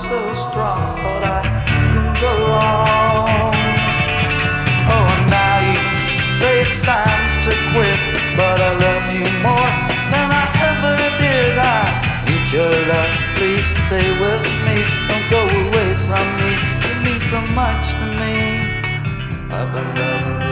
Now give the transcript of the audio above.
so strong, thought I couldn't go wrong. Oh, and now you say it's time to quit, but I love you more than I ever did. I need your love, please stay with me, don't go away from me. You mean so much to me. I've been loving